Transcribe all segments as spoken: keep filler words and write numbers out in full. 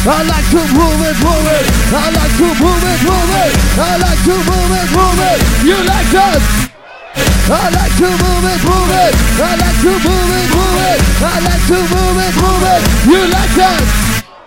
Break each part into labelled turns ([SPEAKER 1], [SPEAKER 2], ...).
[SPEAKER 1] I like to move it, move it. I like to move it, move it. I like to move it, move it. You like that? I like to move it, move it. I like to move it, move it. I like to move it, move it. You like that?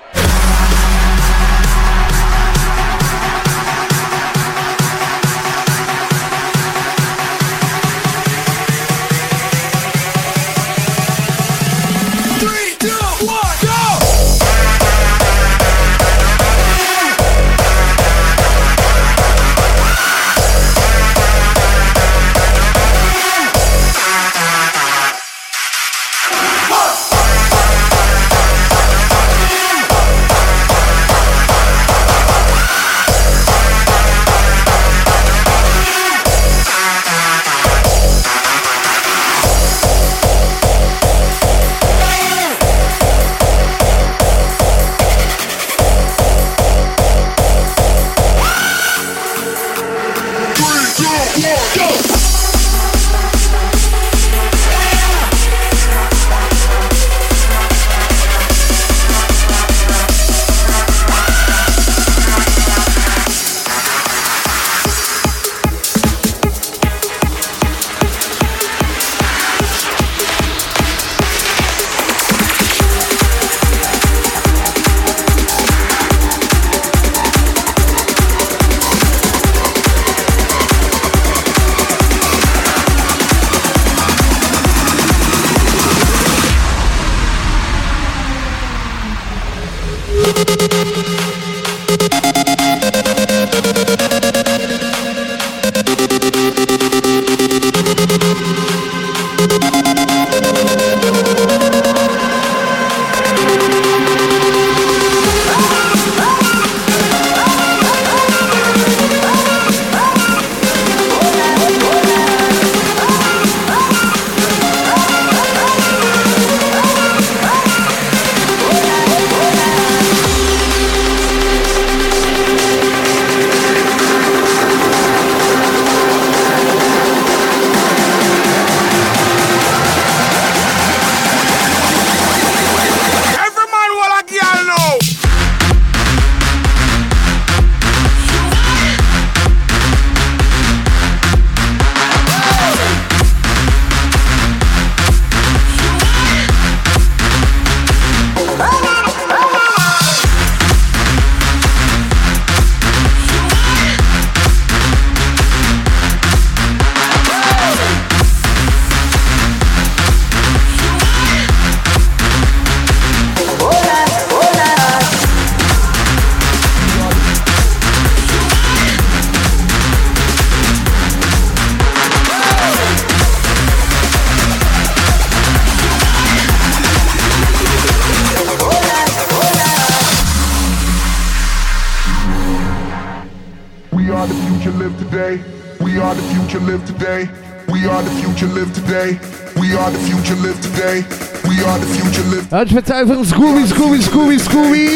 [SPEAKER 1] Ein Spezial für Scooby, Scooby, Scooby, Scooby.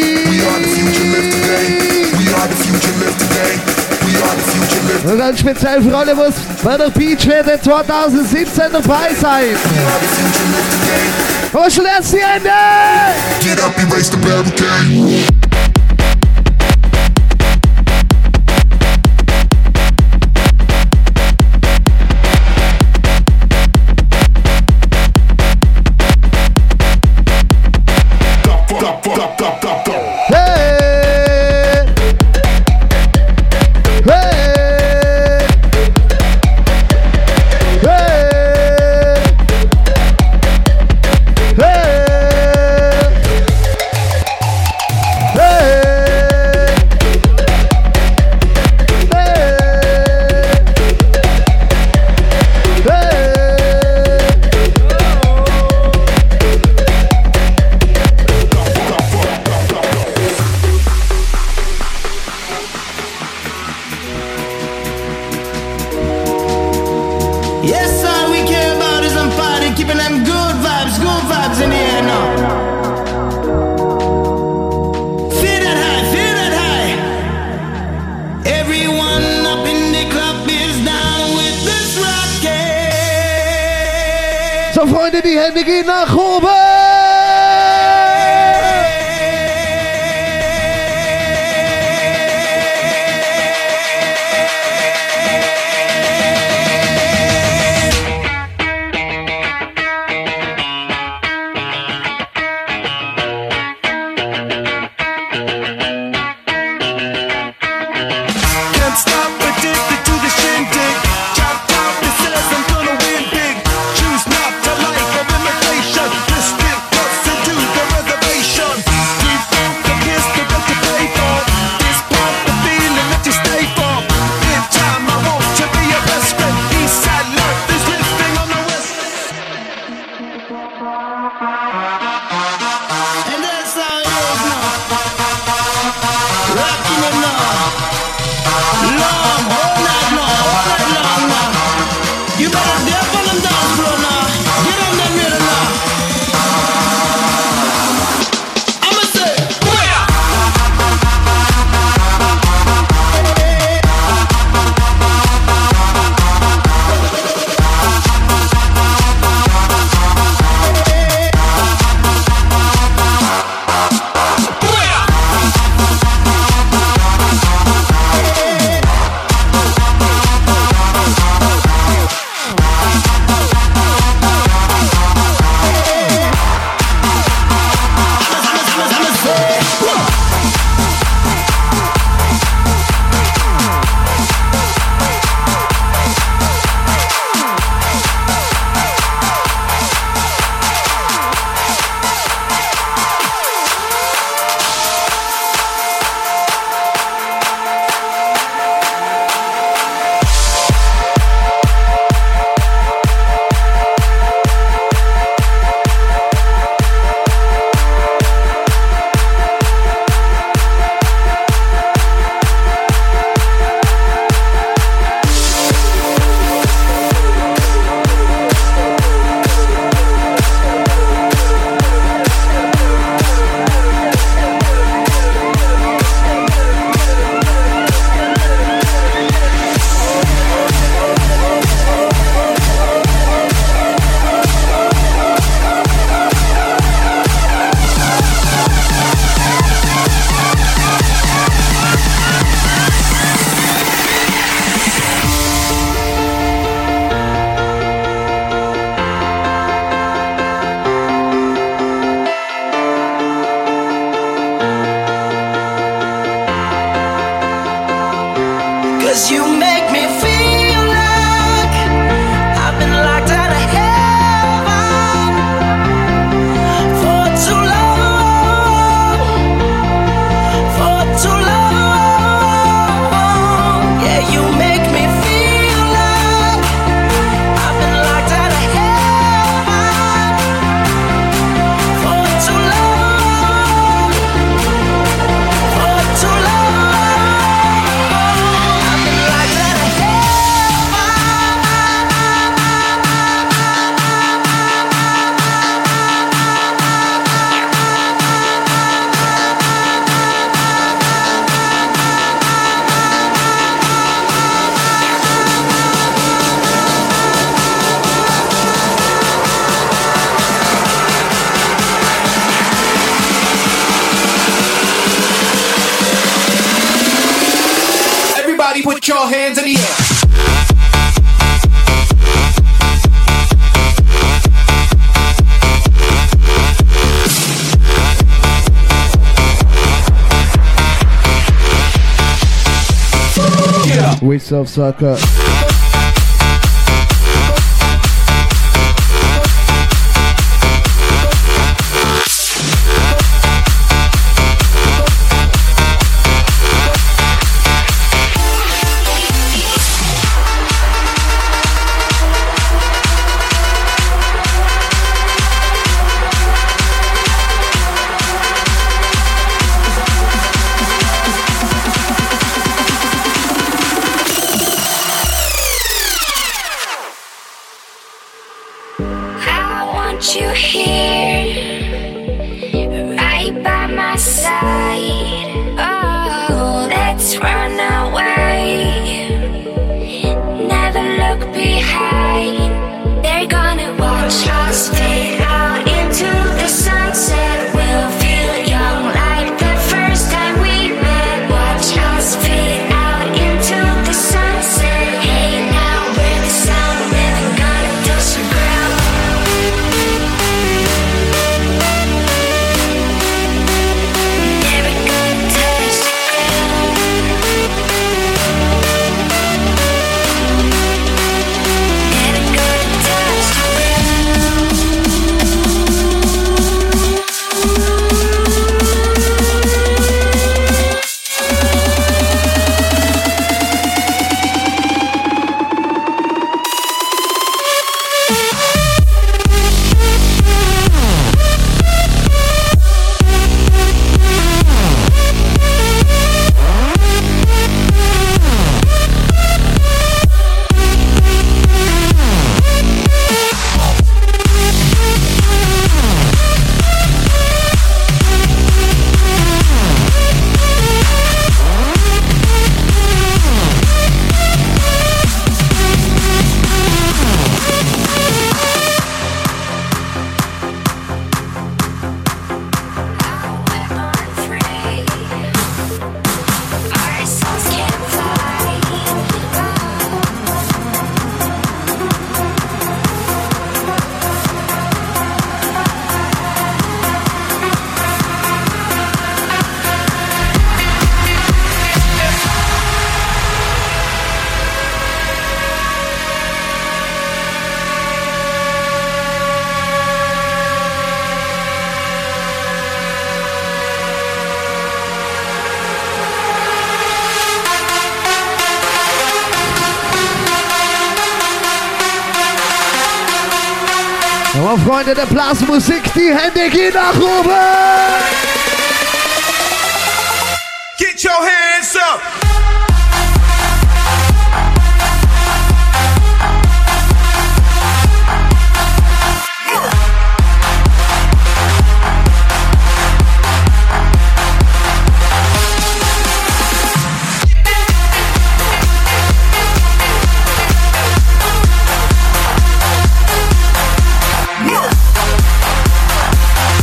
[SPEAKER 1] Und ein Spezial für alle, was bei der Beachwette zwanzig siebzehn dabei sein. Aber schon erst die Hände!
[SPEAKER 2] Get up, erase the barricade.
[SPEAKER 1] So Freunde, die Hände gehen nach oben.
[SPEAKER 3] 'cause you make me feel like I've been locked out of heaven for too long, for too long. Yeah, you make me feel like I've been locked out of heaven for too long, for too long. I've been locked out of heaven.
[SPEAKER 4] Everybody put your hands in the air. Get up.
[SPEAKER 1] We self sucker.
[SPEAKER 5] I want you here, right by my side. Oh, let's run away. Never look behind. They're gonna watch us fade out into the sunset. We'll feel young like the first time we met. Watch us fade out into the sunset. Hey, now we're the sound, never gonna touch the ground. Never gonna touch the ground. Never gonna touch the
[SPEAKER 1] Aber Freunde der Blasmusik, die Hände gehen nach oben!
[SPEAKER 4] Get your hands up.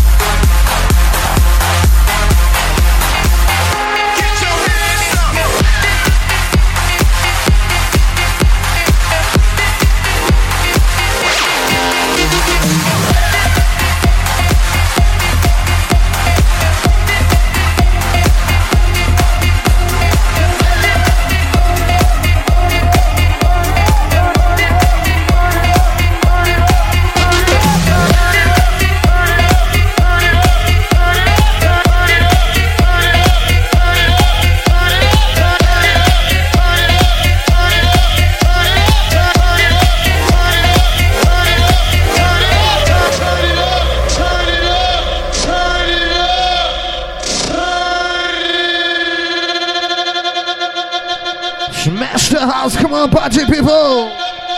[SPEAKER 4] Get your hands up.
[SPEAKER 1] Smash the house, come on, party people!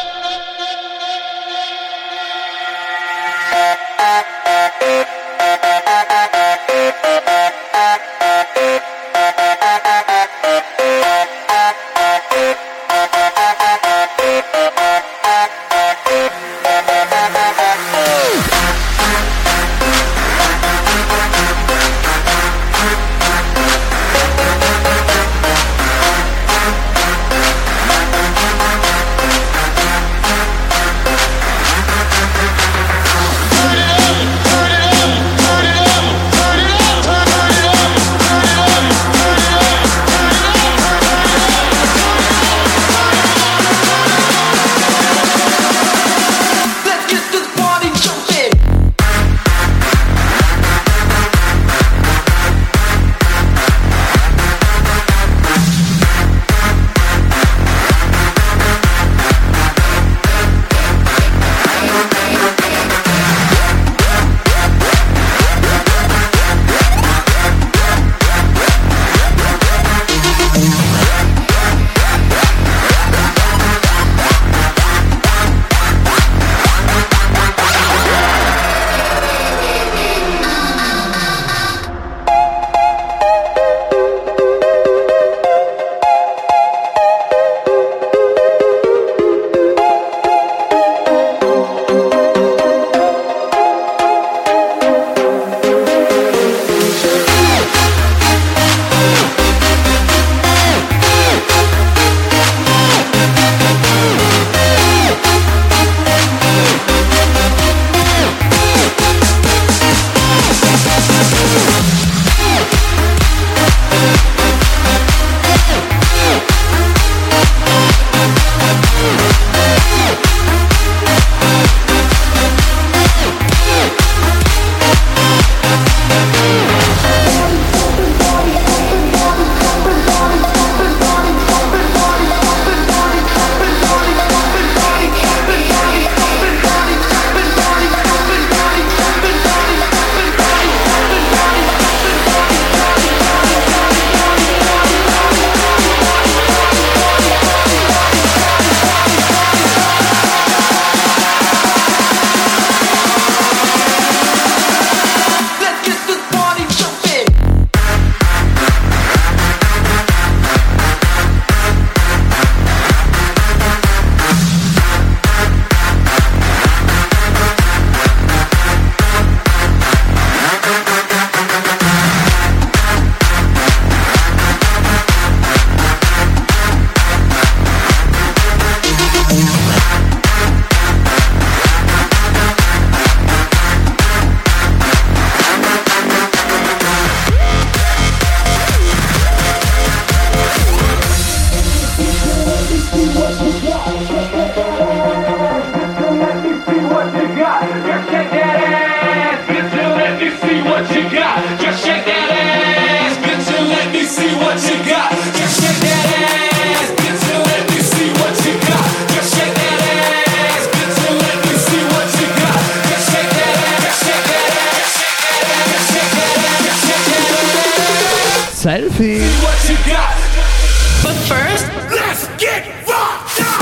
[SPEAKER 1] Selfie.
[SPEAKER 4] What you got?
[SPEAKER 3] But first,
[SPEAKER 4] Let's get fucked up!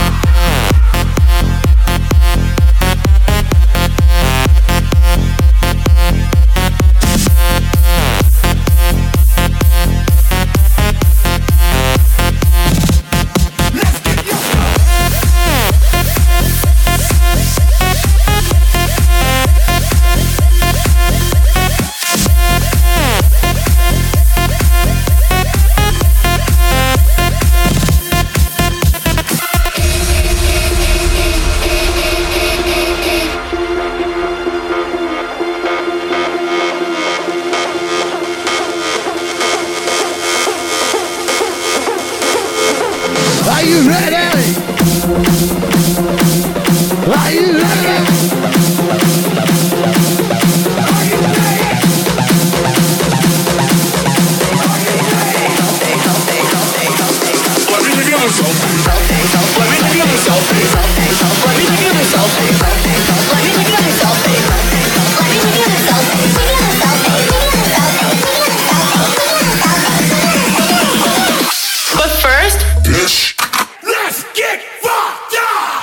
[SPEAKER 1] Are you ready? Are you ready?
[SPEAKER 3] but first,
[SPEAKER 2] Ish.
[SPEAKER 4] Let's get fucked up!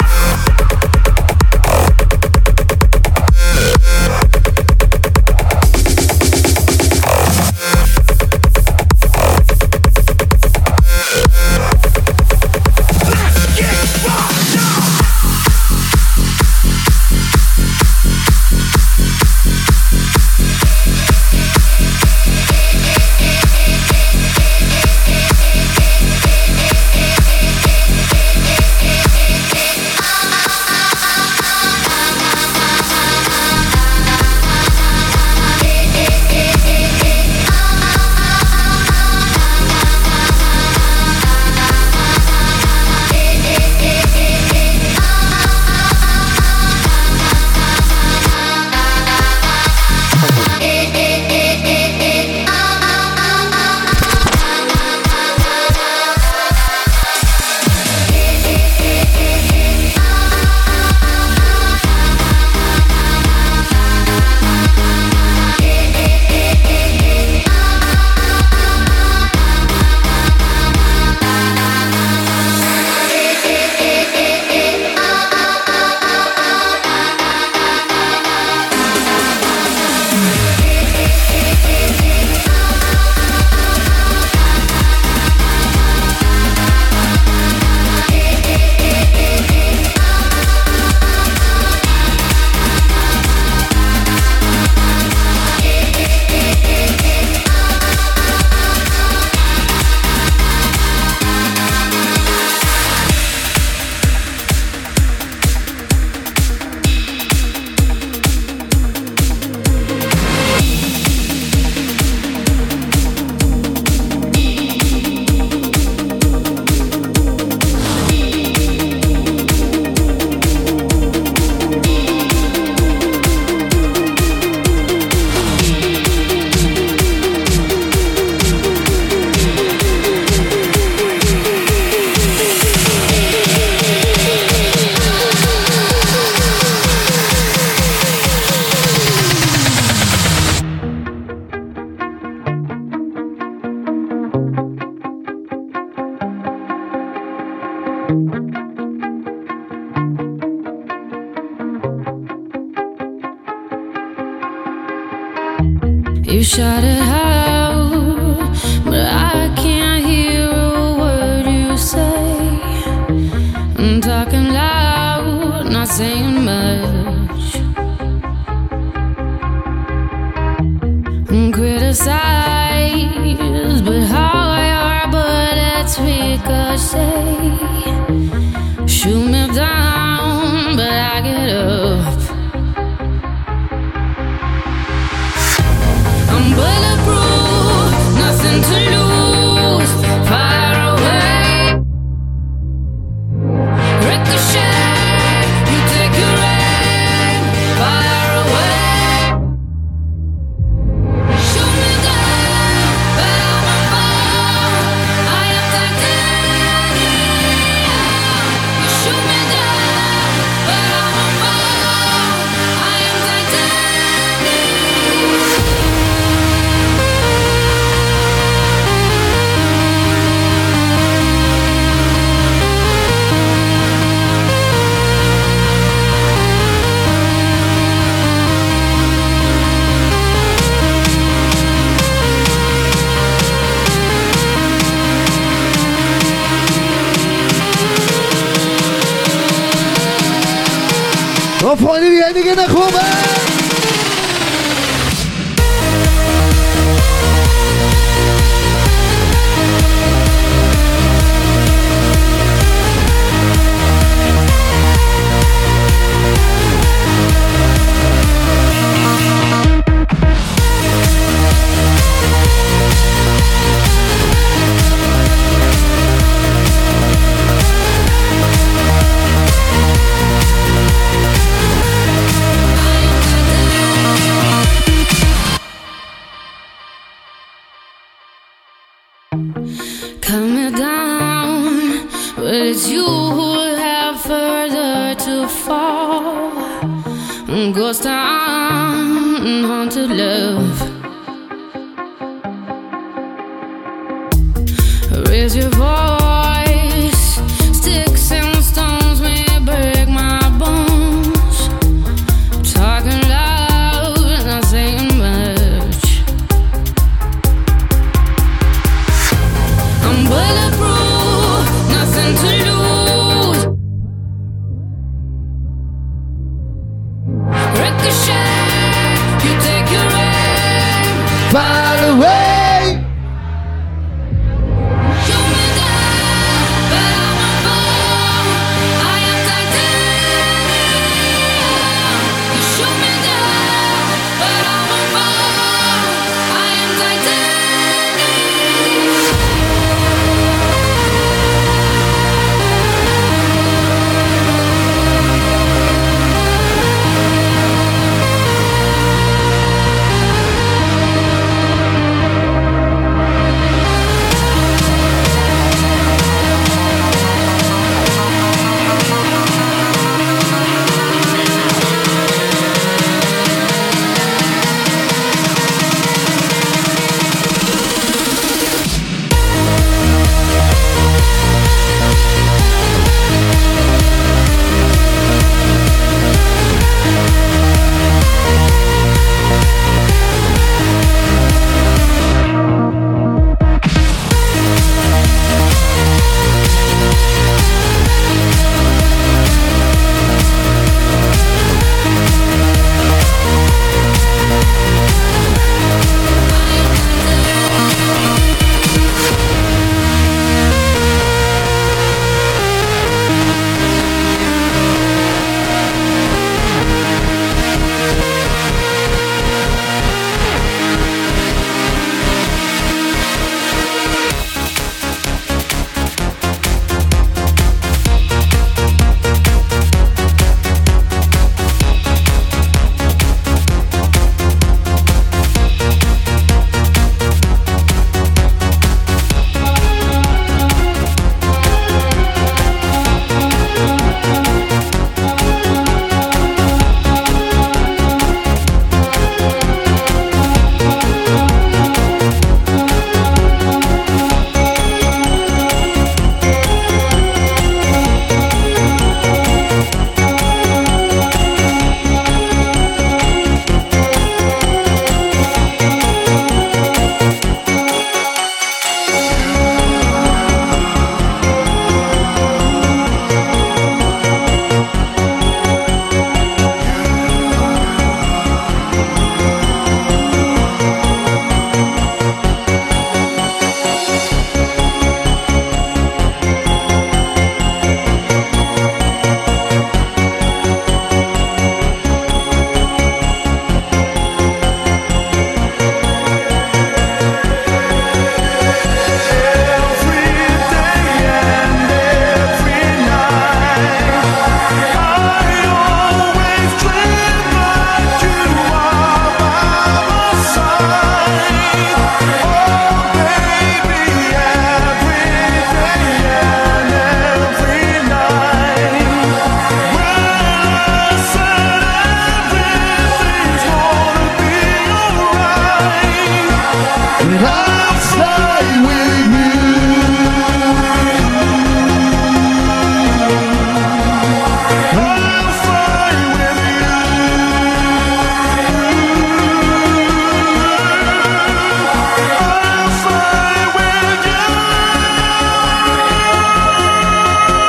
[SPEAKER 6] You shout it out, but I can't hear a word you say. I'm talking loud, not saying much. I'm criticized, but how your bullets ricochet. Shoot me down, but I get up. I'm bulletproof, nothing to lose. Fire away, ricochet. You take your aim, fire away. Shoot me down, but I'm a fall. I am titanium. You shoot me down, but I'm a fall. I am titanium.
[SPEAKER 1] Und Freunde, die Hände gehen nach oben.
[SPEAKER 6] Cut me down, but it's you who have further to fall. Ghost town, haunted love. Raise your voice,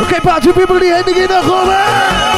[SPEAKER 1] Okay, party people, die Hände gehen nach oben.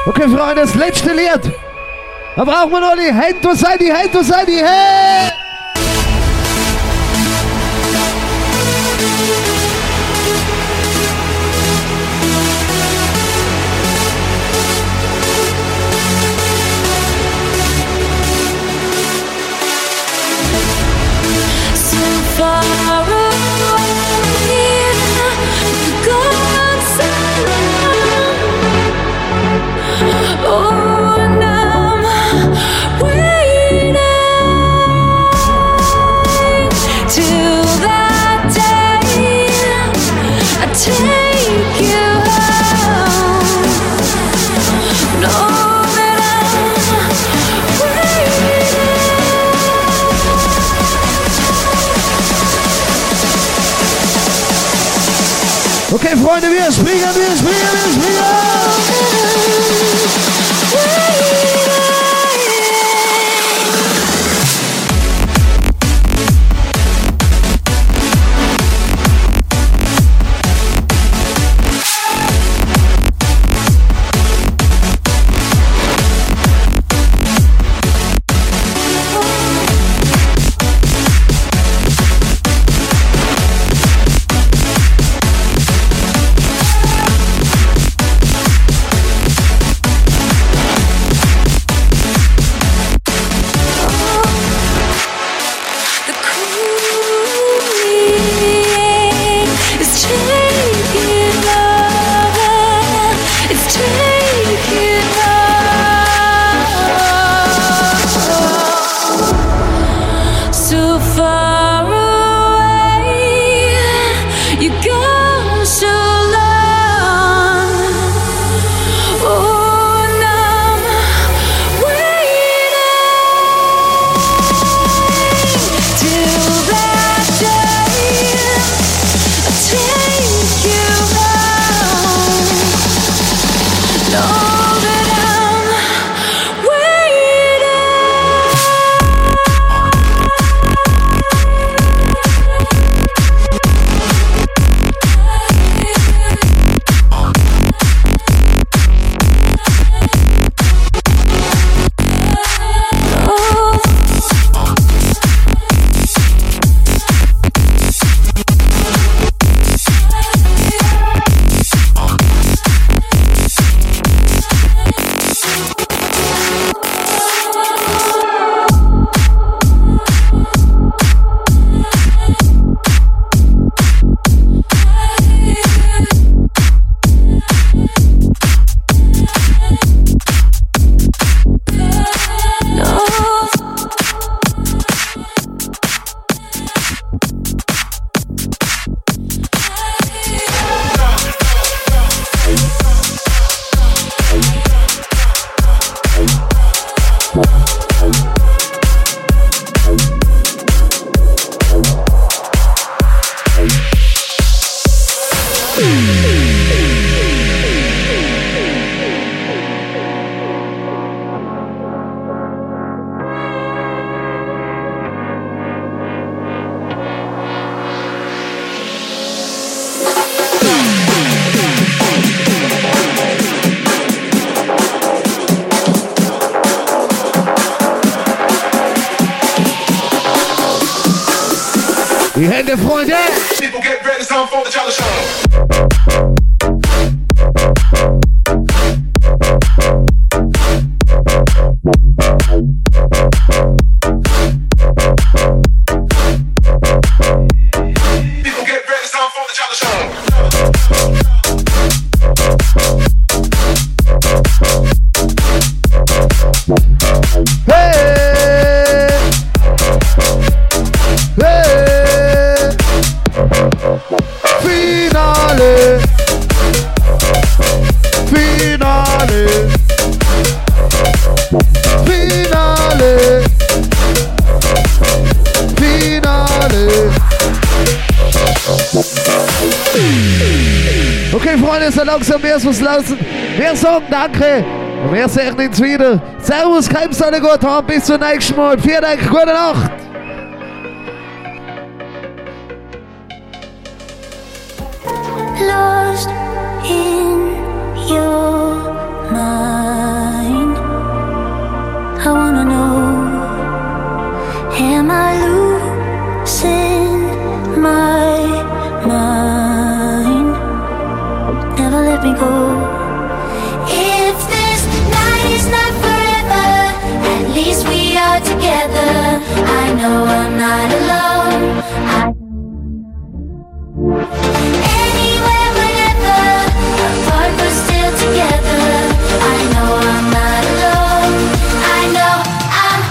[SPEAKER 1] Okay, Freunde, das letzte Lied. Da brauchen wir noch die Hände. Wo seid die Hände? Wo seid die Hände? Okay, Freunde, wir springen, wir springen, wir springen! Die Hände, Freunde!
[SPEAKER 4] People get ready, it's time for the challenge show. People get ready, it's time for the challenge show.
[SPEAKER 1] Hey! Hey! Finale! Finale! Finale! Finale! Okay, Freunde, so langsam mehr was lassen. Wir sagen Danke. Und wir sehen uns wieder. Servus, kein alle gut haben. Bis zum nächsten Mal. Vielen Dank, gute Nacht.
[SPEAKER 5] Lost in your mind. let me go. If this night is not forever, at least we are together. I know I'm not alone. I Anywhere, whenever, apart but still together. I know I'm not alone. I know I'm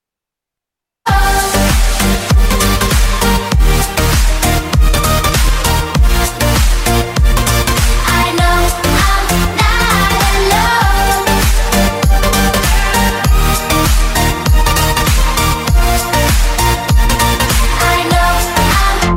[SPEAKER 5] I know I'm not alone. I know I'm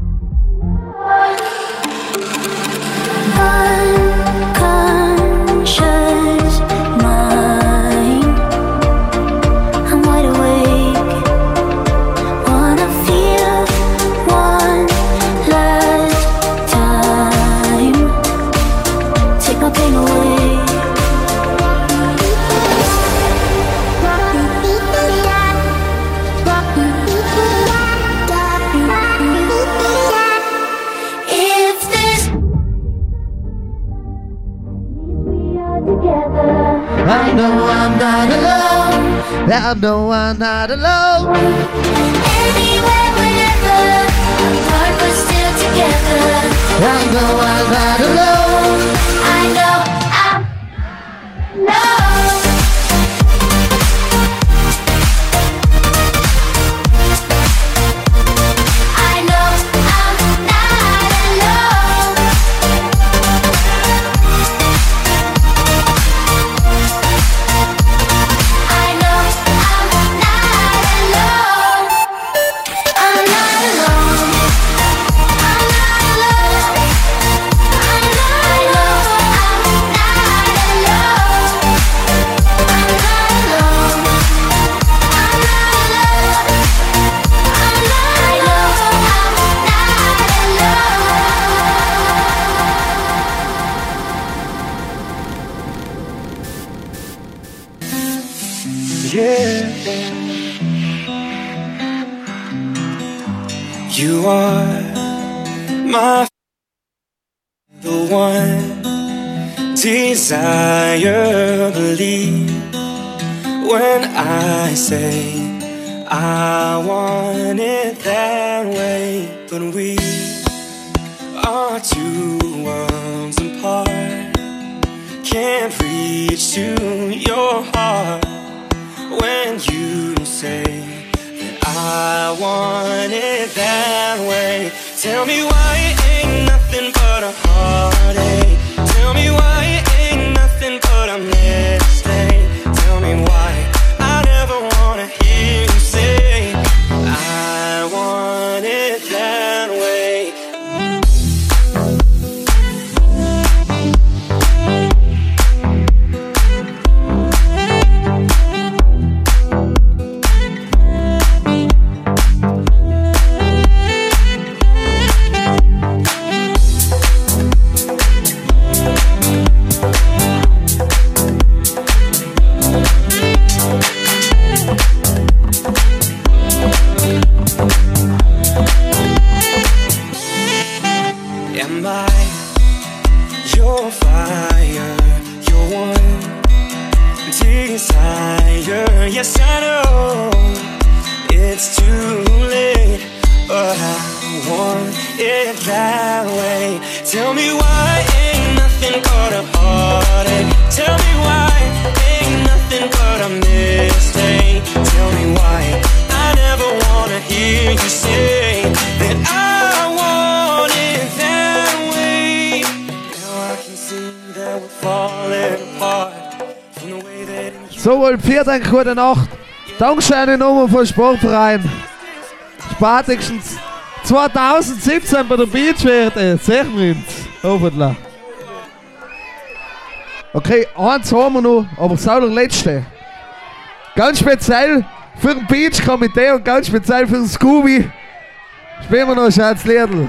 [SPEAKER 5] unconscious mind. I'm wide awake. Wanna feel one last time. Take my pain away. If this we are together,
[SPEAKER 1] I know I'm not alone. I know I'm not alone.
[SPEAKER 5] anywhere, whenever, apart but still together.
[SPEAKER 1] I know I'm not alone.
[SPEAKER 5] I know I'm no. I know I'm not alone. I know I'm not alone. I'm not alone. I'm not alone. I know I'm not alone. I'm not alone. I'm not alone. I'm not I know I'm not
[SPEAKER 4] Yeah. You are my the one desire, believe when I say I want it that way. But we are two worlds apart, can't reach to your heart when you say that I want it that way. Tell me why it ain't nothing but a heartache. Tell me why it ain't nothing but a mistake. Tell me why I never wanna hear you say I want it that way. Am I your fire, your one desire? Yes, I know it's too late, but I want it that way. Tell me why ain't nothing but a heartache. Tell me why ain't nothing but a mistake. Tell me why I never wanna hear you say that I want it that way. Now I can see that we're falling apart from the way that you
[SPEAKER 1] So, wohl vier, dann gute Nacht. Dankeschön in Nummer vom Sportverein. Spätestens zwanzig siebzehn bei der Beachwerte. Sehen wir uns. Hoffentlich. Okay, eins haben wir noch, aber das ist auch der letzte. Ganz speziell für den Beach-Komitee und ganz speziell für den Scooby. Spielen wir noch ein schönes Liedl.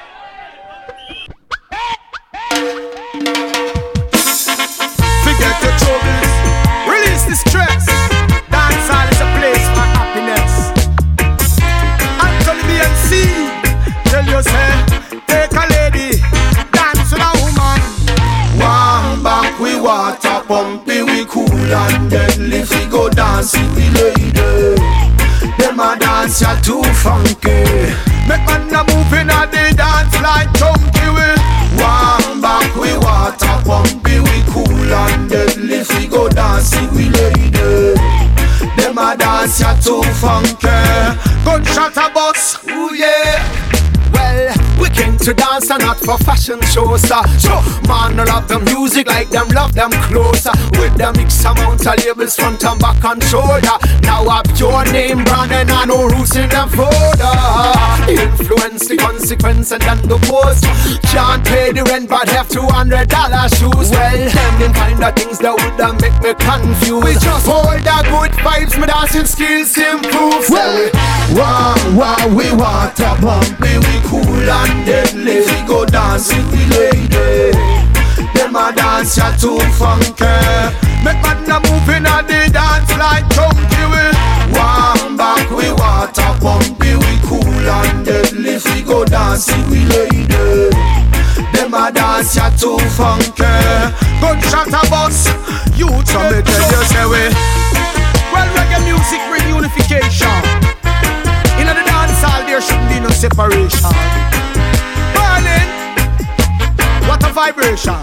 [SPEAKER 7] Forget your troubles, release the stress. Dancehall is a place for happiness. Anthony B N C, tell you say, take a lady, dance with a woman.
[SPEAKER 4] pumpy, we cool and deadly. If we go dancing, we lady. Them a dance ya too funky. Make man a move in a the dance like chunky. We warm back, we water pumpy, we cool and deadly. If we go dancing, we lady. Them a dance ya too funky. Gunshot a bus, ooh yeah. Well, we came to dance and not for fashion shows. So, man, love the music like them love them closer. With the mix amount of labels front and back and shoulder. Now have your name brand and I know roots in them folder. Influence the consequence and then the post. Can't pay the rent but have two hundred dollar shoes. Well, them them kind of things that would uh, make me confused. We just hold the good vibes, my dancing skills improve. Well, wow, wow, we want a bumpy, we cool and deadly. We go dancing, we lady. Them a dance ya too funky. Make man a move in a the dance like chunky. We warm back, we water pumpy, we cool and deadly. We go dancing, we lady. Them a dance ya too funky. Gunshot a bus, youth so me tell you say we. Well, reggae music bring unification. In the dance hall there shouldn't be no separation. Burning, what a vibration.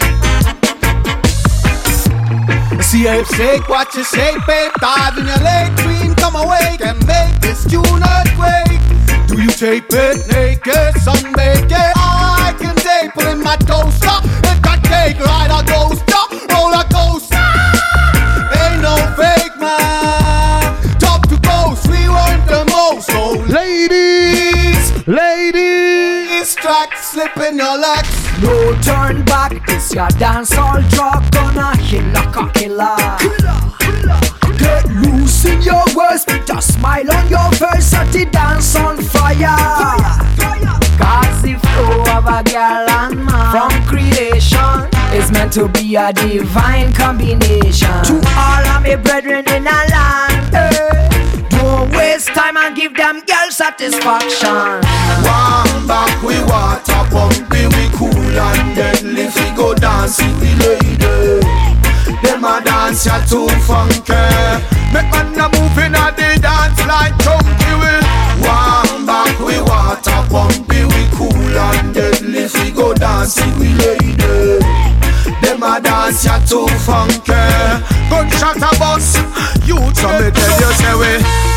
[SPEAKER 4] See if shake what you shake, babe. Dive in your leg, queen, come awake and make this tune earthquake. Do you tape it naked, sunbaked? Yeah, I can tape it in my toaster. If I take ride a coaster, roller coaster. Ain't no fake man. Top to coast, we want the most. So
[SPEAKER 1] ladies, ladies,
[SPEAKER 4] track slipping your legs.
[SPEAKER 8] No turn back, this your dance all drop. Gonna kill like a killer. Get loose in your words, put a smile on your face. Set the dance on fire. Cause the flow of a girl and man from creation is meant to be a divine combination. To all of my brethren in a land, eh, don't waste time and give them girl satisfaction.
[SPEAKER 4] Warm back, we water pumpy, we cool and deadly. We go dancing, we lady. Them a dance ya too funky. Make man a move in a the dance like chunky. We warm back, we water pumpy, we cool and deadly. We go dancing, we lady. Them a dance ya too funky. Gunshot a bus, youth so me tell you say we.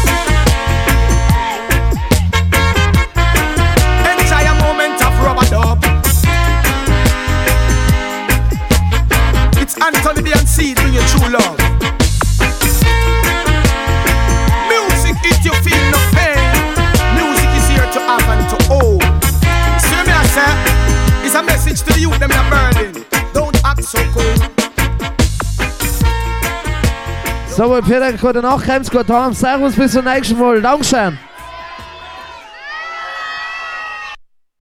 [SPEAKER 4] Enjoy a moment of rubber dub. It's Anthony B and C bring you true love. Music if you feel no pain. Music is here to have and to hold. See me I say, it's a message to the youth them in Berlin. Don't act so cool.
[SPEAKER 1] So, Peter, gute Nacht, kommt's gut heim. Servus, bis zum nächsten Mal. Dankeschön.